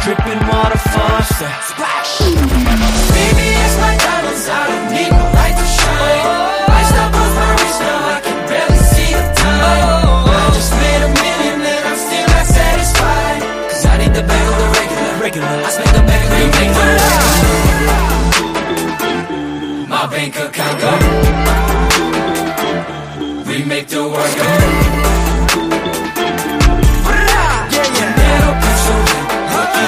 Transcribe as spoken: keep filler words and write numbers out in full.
Dripping waterfall, splash. Baby, it's my diamonds, I don't need no light to shine. Iced up on my wrist, now I can barely see the time. I just made a million and I'm still not satisfied. Cause I need the bag of the regular, regular. I spent the bag of the regular. My bank account go. We make the world go.